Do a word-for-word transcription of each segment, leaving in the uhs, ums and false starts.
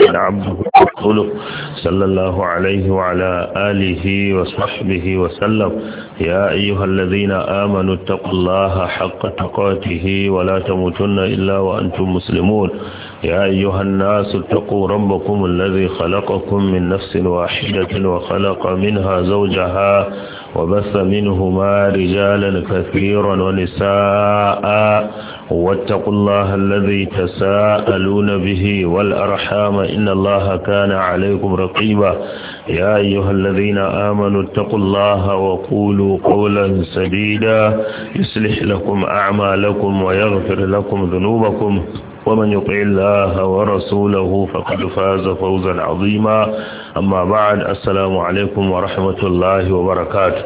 محمدا عبده ورسوله صلى الله عليه وعلى آله وصحبه وسلم. يا أيها الذين آمنوا اتقوا الله حق تقاته ولا تموتن إلا وأنتم مسلمون. يا أيها الناس اتقوا ربكم الذي خلقكم من نفس واحدة وخلق منها زوجها وبث منهما رجالا كثيرا ونساء واتقوا الله الذي تساءلون به والأرحام إن الله كان عليكم رقيبا. يا أيها الذين آمنوا اتقوا الله وقولوا قولا سديدا يصلح لكم أعمالكم ويغفر لكم ذنوبكم ومن يطع الله ورسوله فقد فاز فوزا عظيما. أما بعد السلام عليكم ورحمة الله وبركاته.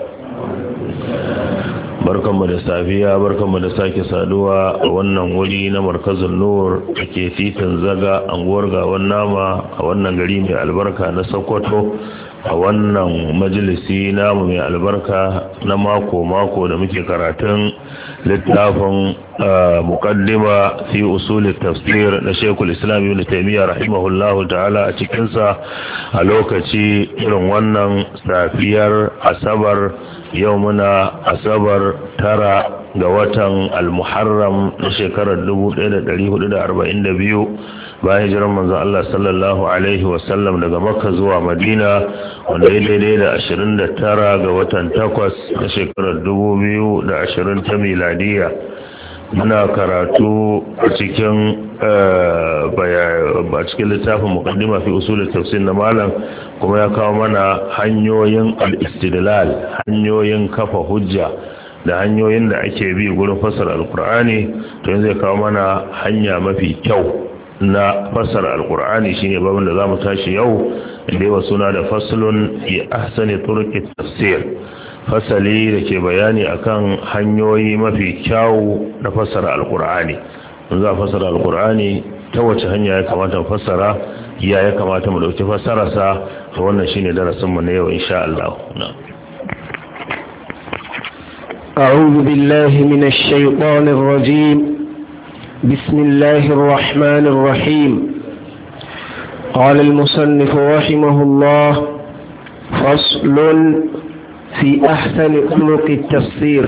barkanmu da safiya barkanmu da sake saduwa a wannan wuri na markazin nur da ke titin zaga anguwar gawan nama a wannan gari mai albarka na Sokoto a wannan majalisi namu mai albarka na mako-mako da muke karatun littafin muqaddima fi usul tafsir na Sheikhul Islam Ibn Taymiyyah rahimahullahu ta'ala a cikinsa a lokaci irin wannan safiyar Asabar. Yau muna Asabar tara ga watan Al-Muharram na shekarar dubu ɗaya da ɗari hudu da arba'in da biyu bayan hijirar manzon Allah sallallahu alaihi wasallam daga Makka zuwa Madina, wanda ya daidai da ashirin da tara ga watan takwas na shekarar dubu biyu da ashirin ta miladiya. Muna karatu a cikin a cikin littafin muqaddima fi usul tafsir na malam, kuma ya kawo mana hanyoyin al-istidlal, hanyoyin kafa hujja da hanyoyin da ake bi gurin fassara alqur'ani. To yanzu ya kawo mana hanya mafi kyau na fassara alqur'ani, shine babin da zamu tashi yau, inda yawa suna da faslun fi ahsani turuq tafsir, fasali da ke bayani akan hanyoyi mafi kyau na fassara alqur'ani. Mun za fassara alqur'ani ta wace hanya ya kamata mu fassara, ya ya kamata mu dauki fassararsa, to wannan shine darasin mu na yau insha Allah. أعوذ بالله من الشيطان الرجيم. بسم الله الرحمن الرحيم. قال المصنف رحمه الله: فصل في أحسن طرق التفسير.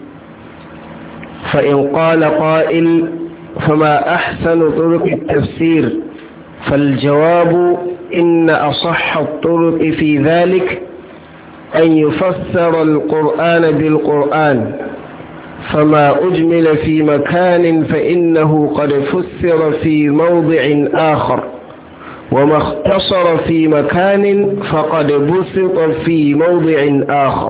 فإن قال قائل: فما أحسن طرق التفسير؟ فالجواب: إن أصح الطرق في ذلك أن يفسر القرآن بالقرآن، فما أجمل في مكان فإنه قد فسر في موضع آخر، وما اختصر في مكان فقد بسط في موضع آخر.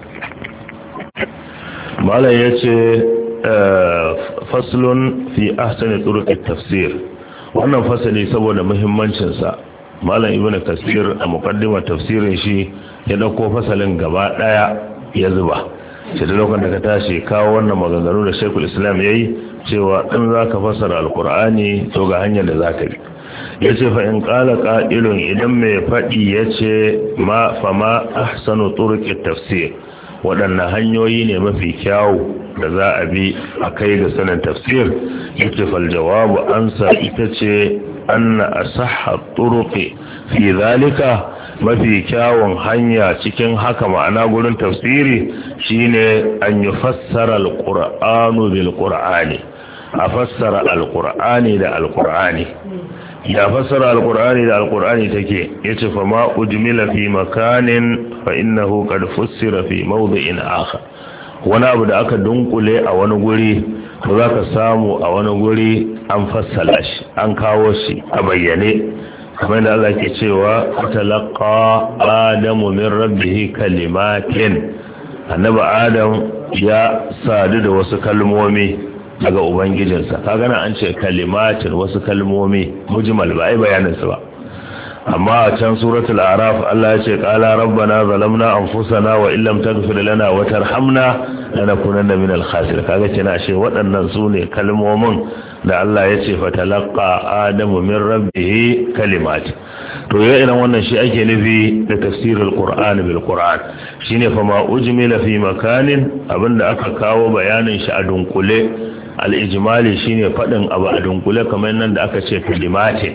مالا يتي فصل في أحسن طرق التفسير. wannan fasali saboda muhimmancinsa, malam ibn kasir a muqaddimar tafsirin shi ya dauko fasalin gaba daya ya zuba shi da lokacin da ka tashi kawo wannan maganganu da Sheikhul Islam yayi cewa in zaka fassara alqur'ani to ga hanyar da zaka bi. yace fa in qala qa'ilun, idan mai fadi yace ma fa ma ahsanu turuqit tafsir, waɗannan hanyoyi ne mafi kyawu da za a bi a kai ga sanin tafsir, yace fal jawabu ansa ita ce anna asahha turuqi fi zalika, mafi kyawun hanya cikin haka ma'ana gurin tafsiri shine an yufassara alqur'anu bil qur'ani, a fassara alqur'ani da alqur'ani. ya fassara alqur'ani da alqur'ani take, yace fa ma ujmila fi makanin fa innahu qad fussira fi mawdi'in akhar. wani abu da aka dunkule a wani guri to zaka samu a wani guri an fassala shi, an kawo shi a bayyane, kamar da Allah ke cewa talaqa adamu min rabbih kalimatin, annabi adam ya sadu da wasu kalmomi daga ubangijinsa. kaga nan an ce kalimatin, wasu kalmomi mujmal, ba ai bayanin su ba. amma a can suratul araf Allah ya ce qala rabbana zalamna anfusana wa illam taghfir lana wa tarhamna lanakunanna minal khasirin. kaga ce na ashe waɗannan su ne kalmomin da Allah ya ce fatalaqa adamu min rabbih kalimat. to ya irin wannan shi ake nufi da tafsirul qur'an bil qur'an, shine fa ma ujmila fi makanin, abinda aka kawo bayanin shi a dunkule. al ijmali shine fadin abu a dunkule, kamar nan da aka ce kalimatin,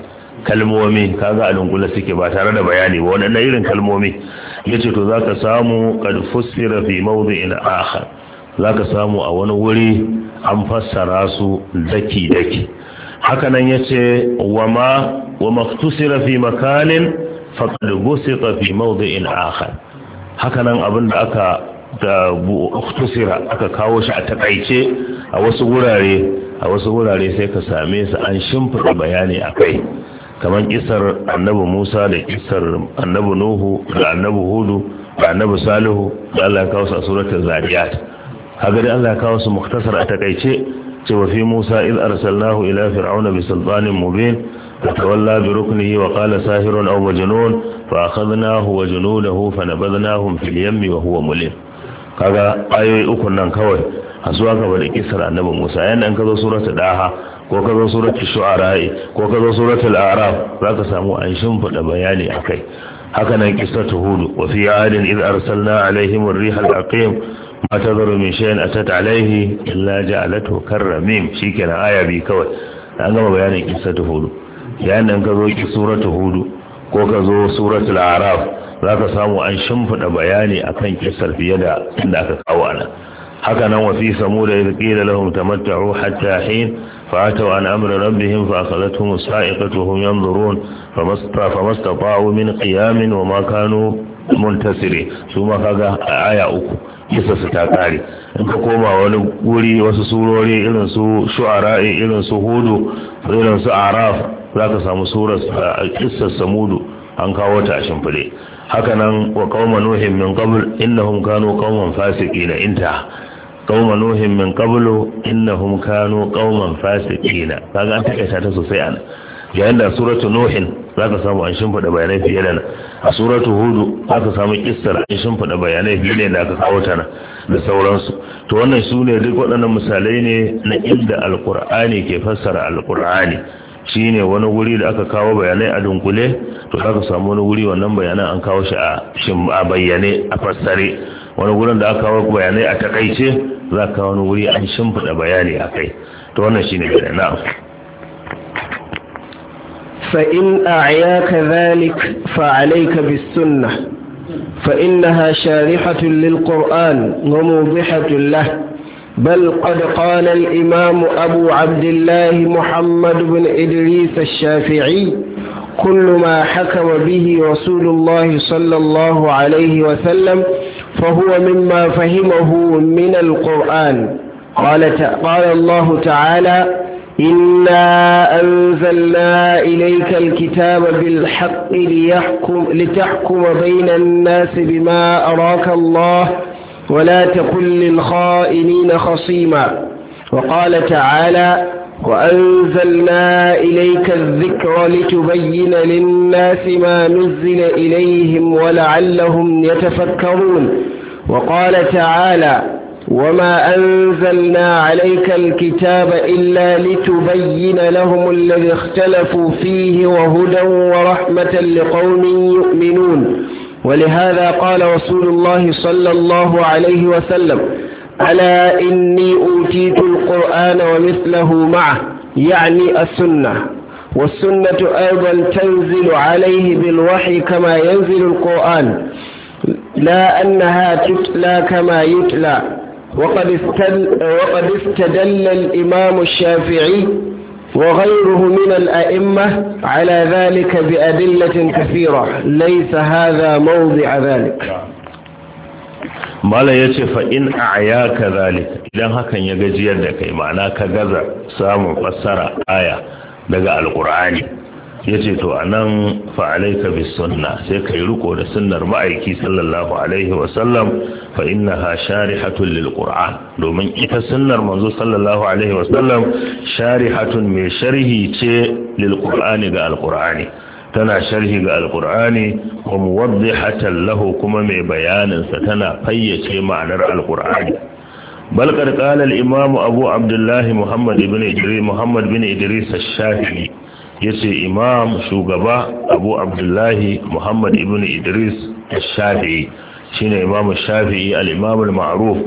kalmomi kaga a dunkule suke ba tare da bayani ba waɗannan irin kalmomi yace to zaka samu qad fussira fi mawdi'in akhar zaka samu a wani wuri an fassara su daki daki haka nan yace wama wa maktusira fi makanin faqad busita fi mawdi'in akhar haka nan abinda aka da uktusira aka kawo shi a takaice a wasu gurare a wasu gurare sai ka same su an shimfida bayani akai kamar kisar annabi Musa da kisar annabi Nuhu da annabi Hudu da annabi Salihu da Allah ya kawo su a suratul Zariyat kaga dai Allah ya kawo su mukhtasar a takaice cewa fi Musa id arsalnahu ila fir'auna bi sultanin mubin fatawalla bi ruknihi wa qala sahirun aw majnun fa akhadnahu wa junudahu fanabadnahum fil yammi wa huwa mulim kaga ayoyi uku nan kawai a zuwa gaba da kisar annabi Musa yanda an kazo suratul Daha ko ka zo suratul Shu'ara ko ka zo suratul A'raf zaka samu an shimfida bayani akai haka nan kisatu Hud wa fi 'adin id arsalna alaihim ar-riha al-aqim ma tadharu min shay'in atat alayhi illa ja'alathu karramim shikenan aya bi kawai an gama bayanin kisatu Hud yayin da ka zo suratul Hud ko ka zo suratul A'raf zaka samu an shimfida bayani akan kisar fiye da inda aka kawo ana haka nan wa fi samud id qila lahum tamatta'u hatta hin فأتوا عن أمر ربهم فأخذتهم الصاعقة وهم ينظرون فما استطاعوا من قيام وما كانوا منتصرين ثم kaga aya uku kisa su ta kare in ka koma wani guri wasu surori irin su shu'ara irin su hudu irin su araf zaka samu surar kissar samudu an kawo ta a shimfide haka nan wa qauma nuhin min qabl innahum kanu qauman fasiqin inta qauma nuhin min qablu innahum kanu qauman fasiqina kaga an take ta sosai ana yayin da suratu nuhin zaka samu an shimfida bayanai fiye da a suratu hud zaka samu kissar an shimfida bayanai fiye da aka kawo ta da sauransu to wannan sune duk waɗannan misalai ne na inda alqur'ani ke fassara alqur'ani shine wani wuri da aka kawo bayanai a dunkule to zaka samu wani wuri wannan bayanan an kawo shi a a bayyane a fassare wani wurin da aka kawo bayanai a takaice za ka wani wuri an shimfiɗa bayani a kai to wannan shi ne gada na'am فإن أعياك ذلك فعليك بالسنة فإنها شارحة للقرآن وموضحة له بل قد قال الإمام أبو عبد الله محمد بن إدريس الشافعي كل ما حكم به رسول الله صلى الله عليه وسلم فهو مما فهمه من القرآن قال, قال الله تعالى إنا أنزلنا إليك الكتاب بالحق ليحكم لتحكم بين الناس بما أراك الله ولا تكن للخائنين خصيما وقال تعالى وأنزلنا إليك الذكر لتبين للناس ما نزل إليهم ولعلهم يتفكرون وقال تعالى وما أنزلنا عليك الكتاب إلا لتبين لهم الذي اختلفوا فيه وهدى ورحمة لقوم يؤمنون ولهذا قال رسول الله صلى الله عليه وسلم ألا إني أوتيت القرآن ومثله معه يعني السنة والسنة أيضا تنزل عليه بالوحي كما ينزل القرآن لا أنها تتلى كما يتلى وقد استدل, وقد استدل الإمام الشافعي وغيره من الأئمة على ذلك بأدلة كثيرة ليس هذا موضع ذلك mala ya ce fa'in a ayyaka zalik idan hakan ya gajiyar da kai ma'ana ka gaza samun fassara aya daga alkur'ani ya ce to a nan fa'alaika bis sunna sai ka yi riko da sunnar ma'aiki sallallahu alaihi wasallam fa'in na ha sharihatun lil qur'an domin ita sunnar manzo sallallahu alaihi wasallam sharihatun mai sharhi ce lil qur'ani ga alkur'ani tana sharhi ga alkur'ani wa muwaddihatan lahu kuma mai bayanin sa tana fayyace ma'anar alkur'ani bal qad qala al-imam abu abdullah muhammad ibn idris muhammad bin idris ash-shafi'i yace imam shugaba abu abdullah muhammad ibn idris ash-shafi'i shine imam ash-shafi'i al-imam al-ma'ruf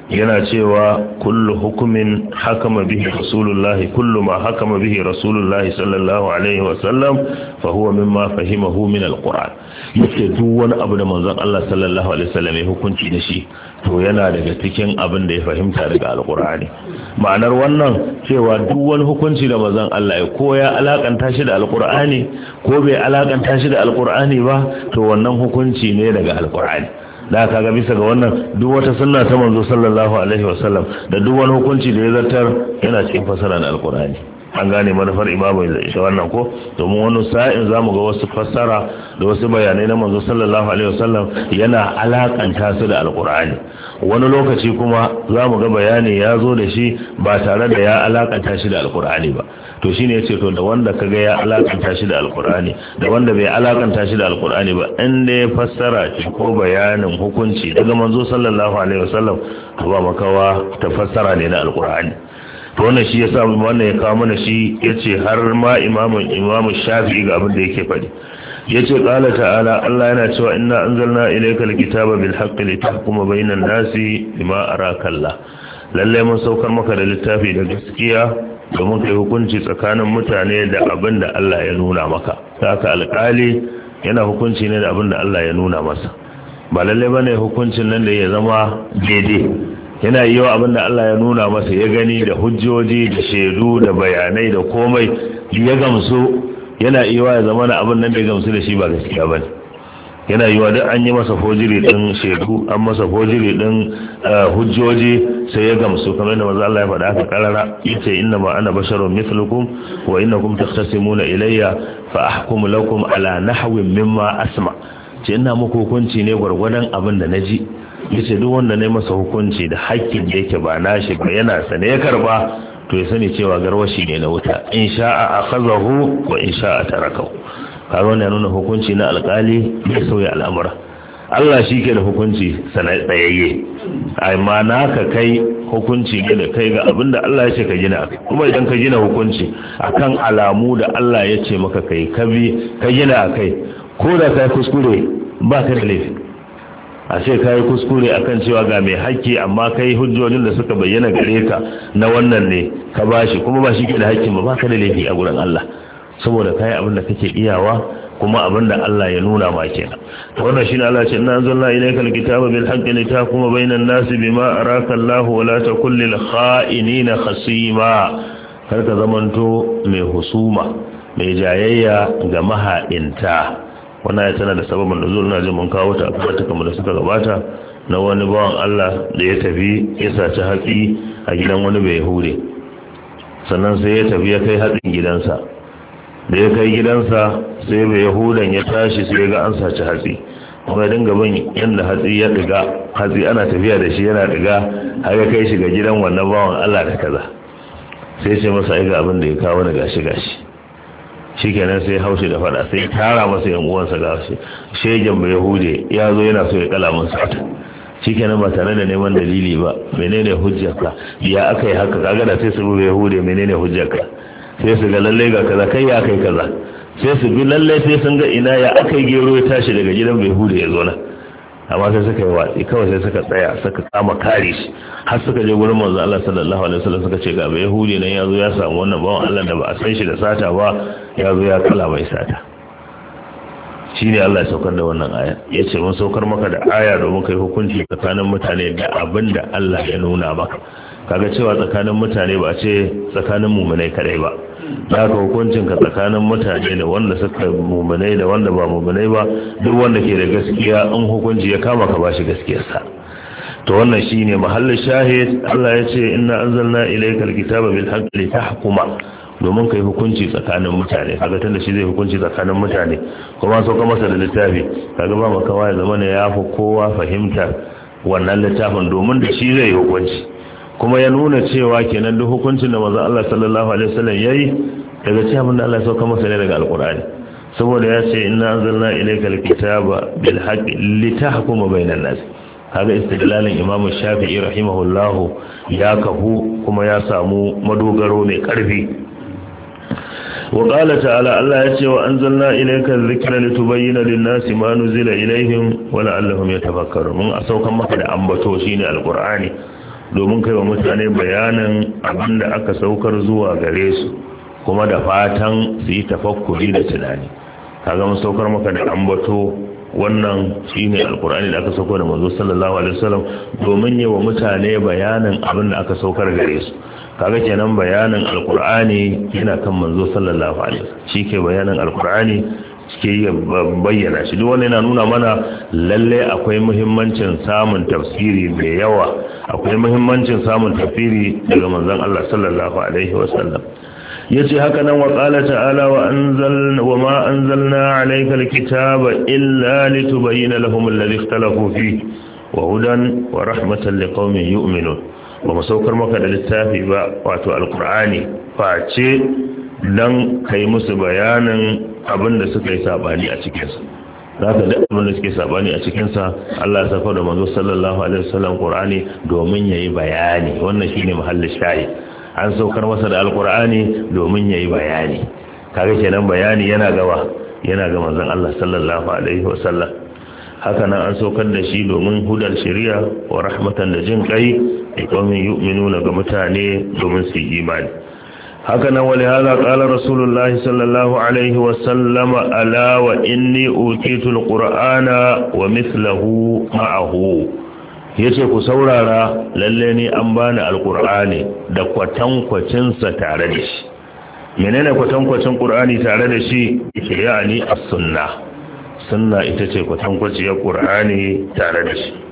yana cewa kullu hukumin hakama bihi rasulullahi kullu ma hakama bihi rasulullahi sallallahu alaihi wasallam fa huwa mimma fahimahu min alquran yace duk wani abu da manzon Allah sallallahu alaihi wasallam ya hukunci da shi to yana daga cikin abin da ya fahimta daga alqurani ma'anar wannan cewa duk wani hukunci da manzon Allah ya ko ya alakanta shi da alqurani ko bai alakanta shi da alqurani ba to wannan hukunci ne daga alqurani da kaga bisa ga wannan duk wata sunna ta manzo sallallahu alaihi wasallam da duk wani hukunci da ya zartar yana cikin fasara na alqurani an gane manufar imamu da ita wannan ko domin wani sa'in zamu ga wasu fassara da wasu bayanai na manzo sallallahu alaihi wasallam yana alakanta su da alqurani wani lokaci kuma zamu ga bayani ya zo da shi ba tare da ya alakanta shi da alqurani ba to shine yace to da wanda kaga ya alakanta shi da alqurani da wanda bai alakanta shi da alqurani ba inda ya fassara shi ko bayanin hukunci daga manzo sallallahu alaihi wasallam to ba makawa ta fassara ne na alqurani to wannan shi yasa wannan ya kawo mana shi yace har ma imamu imamu Shafi'i ga abin da yake faɗi yace qala ta'ala Allah yana cewa inna anzalna ilayka alkitaba bil haqqi litahkuma bainan nasi bima araka Allah lalle mun saukar maka da littafi da gaskiya domin kai hukunci tsakanin mutane da abin da Allah ya nuna maka haka alƙali yana hukunci ne da abin da Allah ya nuna masa ba lalle bane hukuncin nan da ya zama daidai yana yi wa abin da Allah ya nuna masa ya gani da hujjoji da shaidu da bayanai da komai ya gamsu yana yi wa ya zama na abin nan da ya gamsu da shi ba gaskiya bane yana yi wa duk an yi masa fojiri din shaidu an masa fojiri din hujjoji sai ya gamsu kamar da manzo Allah ya faɗa haka karara yace inna ma ana basharun mithlukum wa innakum takhtasimuna ilayya fa ahkumu lakum ala nahwin mimma asma ce ina muku hukunci ne gwargwadon abin da naji yace duk wanda ne masa hukunci da haƙƙin da yake ba nashi ba yana sane ya karba to ya sani cewa garwashi ne na wuta in sha'a akhazahu wa in sha'a tarakahu kaga wannan nuna hukunci na alƙali bai sauya al'amura Allah shi ke da hukunci sanai tsayayye amma naka kai hukunci ne da kai ga abinda Allah ya ce ka gina kuma idan ka gina hukunci akan alamu da Allah ya ce maka kai ka bi ka gina kai ko da kai kuskure ba ka da laifi a ce kai kuskure akan cewa ga mai haƙƙi amma kai hujjojin da suka bayyana gare ka na wannan ne ka bashi kuma ba shi ke da haƙƙin ba ba ka da laifi a gurin Allah saboda kai abin da kake iyawa kuma abin da Allah ya nuna ma kenan to wannan shine Allah ya ce inna anzalna ilaykal kitaba bil haqqi litahkuma bainan nasi bima araka Allah wa la takul lil kha'inina khasima kar ka zamanto mai husuma mai jayayya ga maha'inta wannan ya tana da sababin nuzul na jin mun kawo ta a kamar da suka gabata na wani bawan Allah da ya tafi ya saci hatsi a gidan wani bai hude sannan sai ya tafi ya kai hatsin gidansa da ya kai gidansa sai bai yahudan ya tashi sai ga an saci hatsi kuma dinga bin yanda hatsi ya diga hatsi ana tafiya da shi yana diga har ya kai shi ga gidan wannan bawan Allah da kaza sai ce masa ai ga abin da ya kawo ni gashi gashi shikenan sai haushi da fada sai tara masa yan uwansa gashi shegen bai yahude ya zo yana so ya kala mun sata shikenan ba tare da neman dalili ba menene hujjarka ya akai haka kaga da sai su bai yahude menene hujjarka sai su ga lalle ga kaza kai ya kai kaza sai su bi lalle sai sun ga ina ya akai gero ya tashi daga gidan bai hude ya zo na amma sai suka yi watsi kawai sai suka tsaya suka kama kare shi har suka je gurin manzo Allah sallallahu alaihi wasallam suka ce ga bai hude nan ya zo ya samu wannan bawan Allah da ba a san shi da sata ba ya zo ya kala mai sata shine Allah ya saukar da wannan aya yace mun saukar maka da aya domin kai hukunci tsakanin mutane da abinda Allah ya nuna maka kaga cewa tsakanin mutane ba ce tsakanin mumunai kadai ba da ka hukuncin ka tsakanin mutane da wanda suka mumunai da wanda ba mumunai ba duk wanda ke da gaskiya in hukunci ya kama ka bashi gaskiyarsa to wannan shine mahallin shahid Allah ya ce inna anzalna ilaykal kitaba bil haqqi litahkuma domin kai hukunci tsakanin mutane kaga tunda shi zai hukunci tsakanin mutane kuma sauka masa da littafi kaga ba maka waya zamana ya fi kowa fahimta wannan littafin domin da shi zai hukunci kuma ya nuna cewa kenan duk hukuncin da manzon Allah sallallahu alaihi wasallam yayi daga cikin abin da Allah ya sauka masa ne daga alqur'ani saboda ya ce inna anzalna ilaykal kitaba bil haqqi litahkuma bainan nas kaga istidlalin Imam Shafi'i rahimahullah ya kahu kuma ya samu madogaro mai karfi wa qala ta'ala Allah ya ce wa anzalna ilayka dhikra litubayyana lin-nasi ma nuzila ilayhim wa la'allahum yatafakkarun mun a saukan maka da ambato shine alqur'ani domin kai wa mutane bayanin abin da aka saukar zuwa gare su kuma da fatan su yi tafakkuri da tunani. Kaga mun saukar maka da ambato, wannan shine alkur'ani da aka saukar da manzo sallallahu alaihi wasallam domin yi wa mutane bayanin abin da aka saukar gare su. Kaga kenan bayanin alkur'ani yana kan manzo sallallahu alaihi wasallam, shi ke bayanin alkur'ani ke yi bayyana shi. Duk wanda yana nuna mana lalle akwai muhimmancin samun tafsiri mai yawa, akwai muhimmancin samun tafsiri daga manzon Allah sallallahu alaihi wasallam. yace haka nan wa qala ta'ala wa anzalna wa ma anzalna alayka alkitaba illa litubayyana lahum alladhi ikhtalafu fihi wa hudan wa rahmatan liqaumin yu'minun. Ba mu saukar maka da littafi ba, wato alqur'ani, face dan kai musu bayanin abin da suka yi sabani a cikinsa. Zaka da abin da suke sabani a cikinsa Allah ya saka da manzo sallallahu alaihi wasallam Qur'ani domin yayi bayani. Wannan shine mahallin shayi. An saukar masa da alqur'ani domin yayi bayani. Kaga kenan bayani yana gaba, yana ga manzon Allah sallallahu alaihi wasallam. Haka nan an saukar da shi domin hudar shari'a wa rahmatan da jin kai da qaumin yu'minuna ga mutane domin su yi imani. haka nan wali hada qala rasulullahi sallallahu alaihi wa sallama ala wa inni utitul qur'ana wa mithluhu ma'ahu. yace ku saurara, lalle ni an bani alqur'ani da kwatankwacin sa tare da shi. menene kwatankwacin qur'ani tare da shi? yani as-sunnah. sunna ita ce kwatankwaciyar qur'ani tare da shi.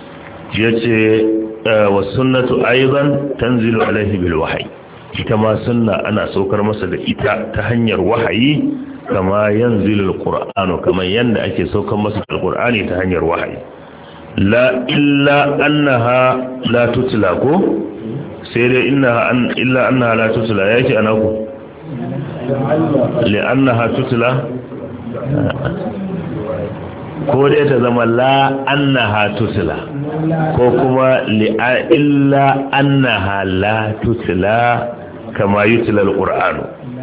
yace wa sunnatu aidan tanzilu alaihi bil wahyi. ita ma sunna ana saukar masa da ita ta hanyar wahayi, kama yanzilul qur'anu, kamar yanda ake saukar masa da qur'ani ta hanyar wahayi. la illa annaha la tutla, ko sai dai innaha an illa annaha la tutla yake anaku li annaha tutla, ko dai ta zama la annaha tutla ko kuma li illa annaha la tutla kama yutla alquran.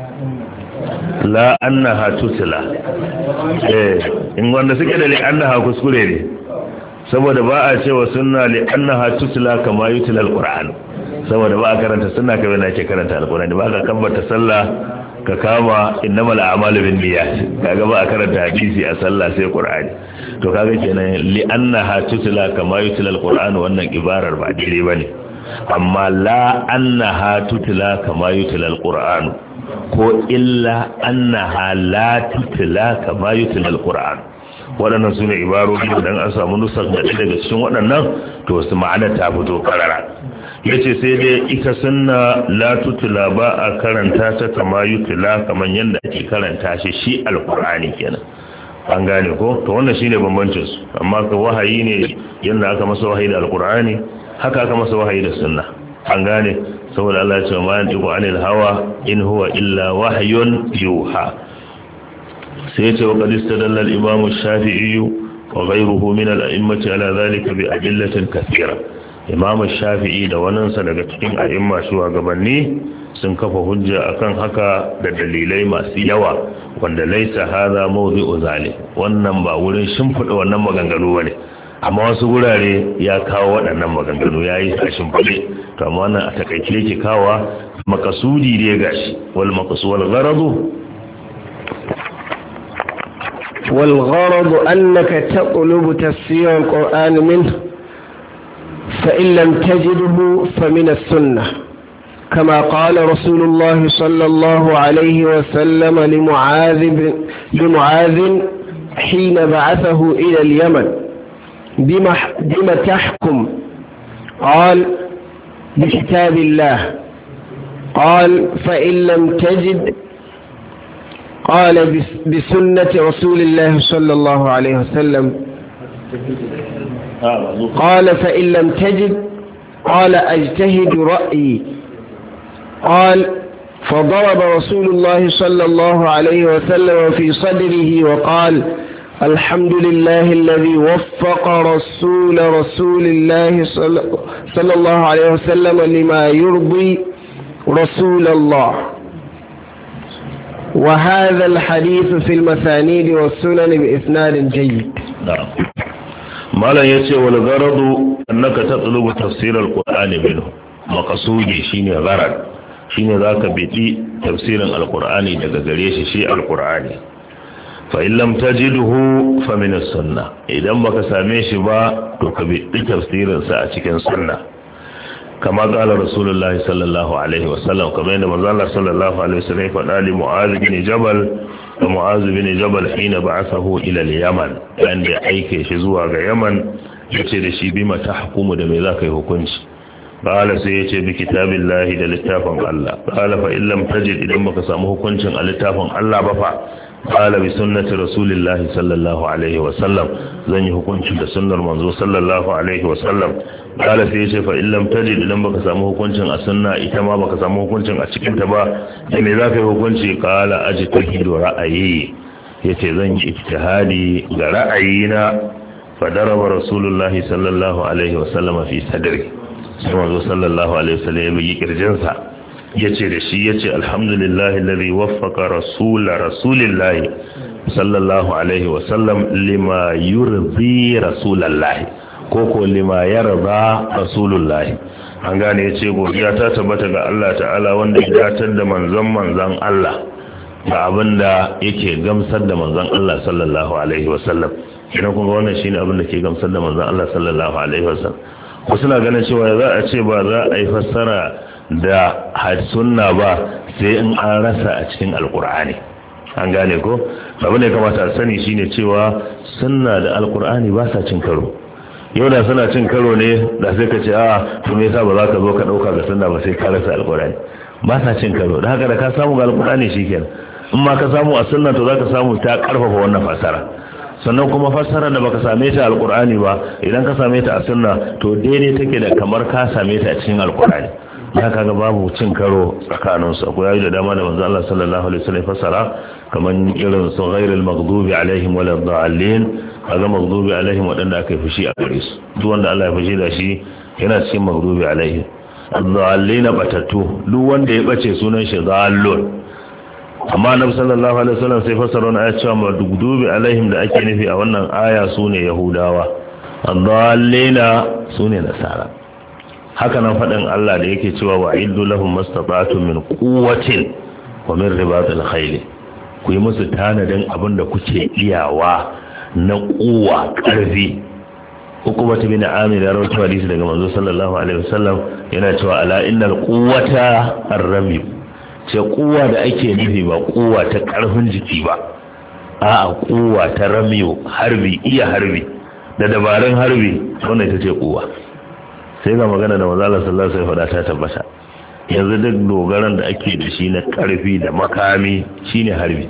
la annaha tutla, eh in wanda suke da li annaha kuskure ne, saboda ba a cewa sunna li annaha tutla kama yutla alquran, saboda ba a karanta sunna kamar da ake karanta alqurani. ba ka kabbata sallah ka kama innamal a'malu binniyat, kaga ba a karanta hadisi a sallah sai qur'ani. to kaga kenan li annaha tutla kama yutla alquran, wannan ibarar ba daidai bane. amma la annaha tutla kama yutla alquran ko illa annaha la tutla kama yutla alquran, waɗannan sune ibarori dan an samu nusar da daga cikin waɗannan to su ma'ana ta fito karara. yace sai dai ita sunna la tutla ba a karanta ta kama yutla kaman yanda ake karanta shi shi alqur'ani kenan. an gane ko? to wannan shine bambancin su. amma ka wahayi ne yanda aka masa wahayi da alqur'ani, haka aka masa wahayi da sunna. an gane, saboda Allah ya ce ma yantiqu anil hawa in huwa illa wahyun yuha. sai ya ce wa qad istadalla al-imam ash-shafi'i wa ghayruhu min al-a'immati ala dhalika bi adillatin kathira. imam ash-shafi'i da waninsa daga cikin a'imma shugabanni sun kafa hujja akan haka da dalilai masu yawa, wanda laisa hadha mawdi'u zalik. wannan ba wurin shimfida wannan maganganu bane, amma wasu gurare ya kawo waɗannan maganganu yayi a shimfide. to amma wannan a takaice yake kawa makasudi da gashi wal maqsud wal gharadu wal gharadu annaka taqlubu tafsir al-Qur'an minhu fa in lam tajidhu fa min as-sunnah. كما قال رسول الله صلى الله عليه وسلم لمعاذ لمعاذ حين بعثه إلى اليمن بما, بما تحكم؟ قال بكتاب الله. قال فإن لم تجد؟ قال بسنة رسول الله صلى الله عليه وسلم. قال فإن لم تجد؟ قال أجتهد رأيي. قال فضرب رسول الله صلى الله عليه وسلم في صدره وقال الحمد لله الذي وفق رسول رسول الله صلى الله عليه وسلم لما يرضي رسول الله. وهذا الحديث في المسانيد والسنن بإسناد جيد. malam yace wal gharadu annaka tatlubu tafsir al-qur'ani minhu maqsudi shine gharad shine zaka bidi tafsirin al-qur'ani daga gare shi shi al-qur'ani fa in lam tajidhu fa min as-sunnah idan baka same shi ba to ka bidi tafsirin sa a cikin sunna kama qala rasulullahi sallallahu alaihi wasallam kamar yadda manzo Allah sallallahu alaihi wasallam ya faɗa li mu'adh bin jabal da mu'adh bin jabal hina ba'athahu ila al-yaman inda aike shi zuwa ga yaman yace da shi bima tahkumu da me zaka yi hukunci qala sai yace bi kitabillahi da littafin Allah qala fa in lam tajid idan baka samu hukuncin a littafin Allah ba fa qala bi sunnati rasulillahi sallallahu alaihi wasallam zan yi hukunci da sunnar manzo sallallahu alaihi wasallam qala sai yace fa in lam tajid idan baka samu hukuncin a sunna ita ma baka samu hukuncin a cikin ta ba da me zaka yi hukunci qala ajtahidu ra'ayi yace zan yi ijtihadi ga ra'ayina fa daraba rasulullahi sallallahu alaihi wasallam fi sadri sai manzo sallallahu alaihi wasallam ya yi kirjinsa yace da shi yace alhamdulillahi alladhi waffaqa rasul rasulillahi sallallahu alaihi wasallam lima yurdi rasulullahi koko lima yarda rasulullahi an gane yace godiya ta tabbata ga Allah ta'ala wanda ya datar da manzon manzon Allah ga abinda yake gamsar da manzon Allah sallallahu alaihi wasallam idan kun ga wannan shine abinda ke gamsar da manzon Allah sallallahu alaihi wasallam wasu na ganin cewa za a ce ba za a yi fassara da sunna ba sai in an rasa a cikin alkur'ani an gane ko abu ne kamata a sani shine cewa sunna da alkur'ani ba sa cin karo yau da suna cin karo ne da sai ka ce a to me yasa ba za ka zo ka dauka ga sunna ba sai ka rasa alkur'ani ba sa cin karo da haka da ka samu ga alkur'ani shikenan in ma ka samu a sunna to za ka samu ta karfafa wannan fasara sannan kuma fassara da baka same ta alkur'ani ba idan ka same ta a sunna to daidai take da kamar ka same ta a cikin alkur'ani ya kaga babu cin karo tsakanin su akwai ayoyi da dama da manzo Allah sallallahu alaihi wasallam fassara kaman irin su ghairil maghdubi alaihim walad dallin kaga maghdubi alaihim wadanda aka fushi a gare su duk wanda Allah ya fushi da shi yana cikin maghdubi alaihim dallin batatu duk wanda ya bace sunan shi dallun amma annabi sallallahu alaihi wasallam sai fassara wannan ayat cewa maghdubi alaihim da ake nufi a wannan aya sune yahudawa dallina sune nasara haka nan faɗin Allah da yake cewa wa iddu lahum mastata'tum min quwwatin wa min ribatil khayl ku yi musu tanadin abinda kuke iyawa na kuwa karfi hukumatu bin amir ya rawaito hadisi daga manzo sallallahu alaihi wasallam yana cewa ala innal quwwata ar-ramy ce kuwa da ake nufi ba kuwa ta karfin jiki ba a'a kuwa ta ramiyo harbi iya harbi da dabarun harbi wannan ita ce kuwa sai ga magana da manzo Allah sallallahu alaihi wasallam ta tabbata yanzu duk dogaran da ake da shi na karfi da makami shine harbi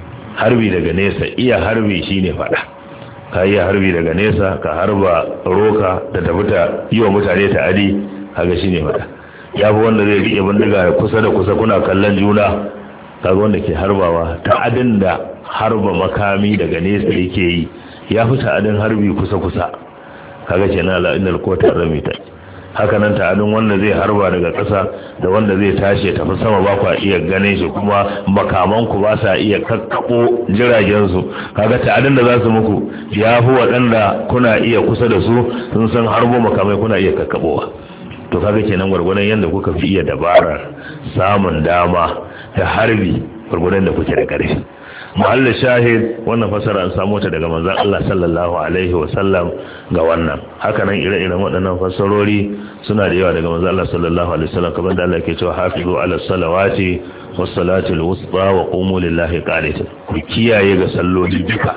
harbi daga nesa iya harbi shine fada ka iya harbi daga nesa ka harba roka da tabbata yi wa mutane ta adi kaga shine fada yafi wanda zai rike bindiga kusa da kusa kuna kallon juna kaga wanda ke harbawa ta adin da harba makami daga nesa yake yi yafi ta adin harbi kusa kusa kaga kenan la innal quwwata ramita haka nan ta'adin wanda zai harba daga ƙasa da wanda zai tashi tafi sama ba ku iya ganin shi kuma makaman ku ba sa iya kakkabo jiragen su kaga ta'adin da za su muku ya fi waɗanda kuna iya kusa da su sun san harbo makamai kuna iya kakkabowa to kaga kenan gwargwadon yanda kuka fi iya dabara samun dama ta harbi gwargwadon da kuke da ƙarfi muhallin shahid wannan fasara an samu ta daga manzon Allah sallallahu alaihi wasallam ga wannan haka nan ire-iren waɗannan fasarori suna da yawa daga manzon Allah sallallahu alaihi wasallam kamar da Allah ke cewa hafizu ala salawati was salati al wusta wa qumu lillahi qanitin ku kiyaye ga salloli duka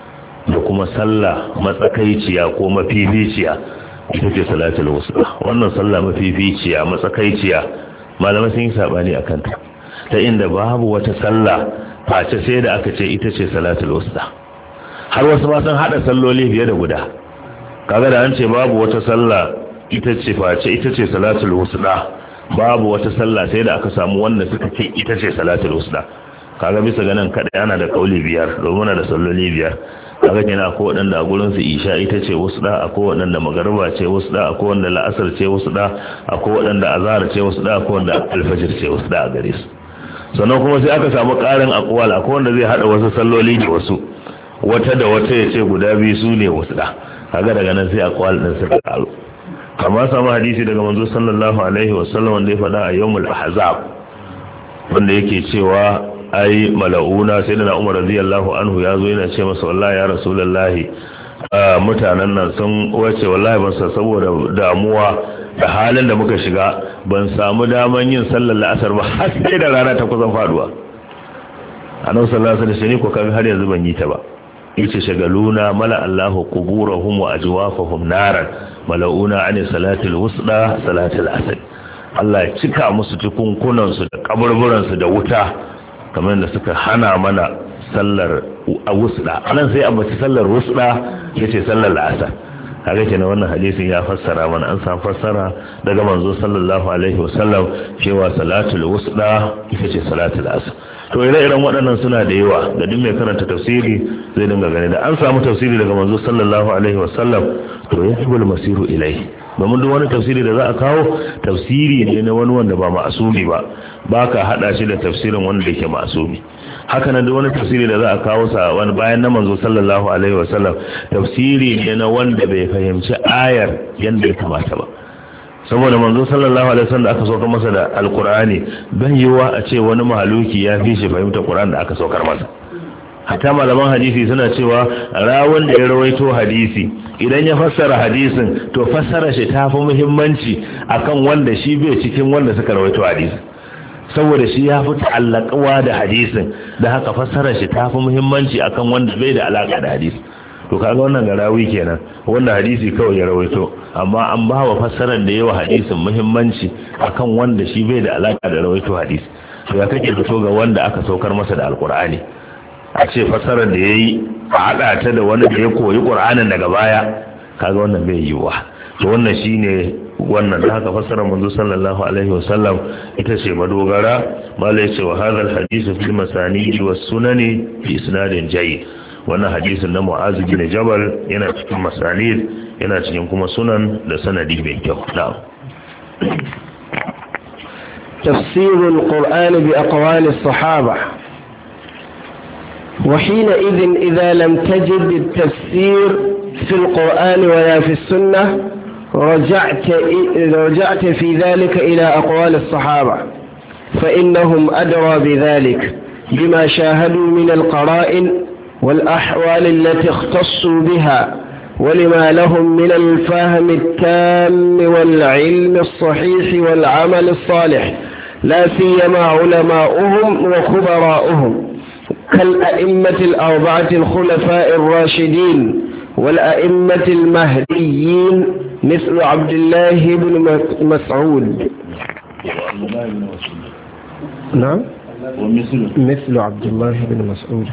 da kuma sallah matsakaiciya ko mafificiya ita ce salatul wusta wannan sallah mafificiya matsakaiciya malamai sun yi sabani akan ta ta inda babu wata sallah face sai da aka ce ita ce salatul wusta har wasu ma sun hada salloli fiye da guda kaga da an ce babu wata sallah ita ce face ita ce salatul wusta babu wata sallah sai da aka samu wanda suka ce ita ce salatul wusta kaga bisa ganin kada ana da kauli biyar domin da salloli biyar kaga kenan akwai wadanda a gurin su isha ita ce wusta akwai wadanda magariba ce wusta akwai wanda la'asar ce wusta akwai wadanda azhar ce wusta akwai wanda alfajir ce wusta a gare su sannan kuma sai aka samu ƙarin akwal akwai wanda zai hada wasu salloli da wasu wata da wata ya ce guda biyu su ne wasu da kaga daga nan sai aqwal din suka karu. Kama samu hadisi daga manzo sallallahu alaihi wasallam wanda ya faɗa a yawmul ahzab wanda yake cewa ai mala'una sai da Umar radiyallahu anhu ya zo yana ce masa wallahi ya rasulullahi mutanen nan sun wace wallahi ban sa saboda damuwa da halin da muka shiga ban samu daman yin sallar la'asar ba har sai da rana ta kusan faduwa. Annabi sallallahu alaihi wasallam ko kan har yanzu ban yi ta ba. Yace shagaluna mala Allahu quburahum wa ajwafahum naran mala'una an salatil wusda salatil asr. Allah ya cika musu tukunkunan su da kaburburan su da wuta kamar da suka hana mana sallar wusda. Anan sai ambaci sallar wusda yace sallar asr. kaga kenan wannan hadisin ya fassara mana an san fassara daga manzo sallallahu alaihi wasallam cewa salatul wusda ita ce salatul asr. To ire-iren waɗannan suna da yawa da duk mai karanta tafsiri zai dinga gani da an samu tafsiri daga manzo sallallahu alaihi wasallam to yajibul masiru ilai. domin duk wani tafsiri da za a kawo tafsiri ne na wani wanda ba ma'asumi ba baka hada shi da tafsirin wanda yake ma'asumi. haka nan duk wani tafsiri da za a kawo sa wani bayan na manzo sallallahu alaihi wasallam tafsiri ne na wanda bai fahimci ayar yanda ya kamata ba. saboda manzo sallallahu alaihi wasallam da aka saukar masa da alqur'ani ban yiwa a ce wani mahaluki ya fi shi fahimta qur'ani da aka saukar masa. hatta malaman hadisi suna cewa rawun da ya rawaito hadisi idan ya fassara hadisin to fassara shi ta fi muhimmanci akan wanda shi bai cikin wanda suka rawaito hadisi, saboda shi ya fi ta'allaqwa da hadisin da haka fassara shi ta fi muhimmanci akan wanda bai da alaka da hadisi. to kaga wannan garawi kenan wanda hadisi kawai ya rawaito amma an ba wa fassarar da yawa hadisin muhimmanci akan wanda shi bai da alaka da rawaito hadisi. to ya kake fito ga wanda aka saukar masa da alqur'ani a ce fassarar da yayi a hada ta da wanda da ya koyi qur'anin daga baya kaga wannan bai yiwa. to wannan shine wannan da haka fassarar manzo sallallahu alaihi wasallam ita ce madogara. malai ce wa hadha alhadith fi masanid was sunani bi isnadin jayyid. wannan hadisin na Mu'az bin Jabal yana cikin masanid yana cikin kuma sunan da sanadi mai kyau. na'am. تفسير القرآن بأقوال الصحابة. وحينئذ إذا لم تجد التفسير في القرآن ولا في السنة رجعت, رجعت في ذلك إلى أقوال الصحابة فإنهم أدرى بذلك بما شاهدوا من القرائن والأحوال التي اختصوا بها ولما لهم من الفهم التام والعلم الصحيح والعمل الصالح لا سيما علماؤهم وخبراؤهم كالأئمة الأربعة الخلفاء الراشدين والأئمة المهديين مثل عبد الله بن مسعود. نعم مثل عبد الله بن مسعود.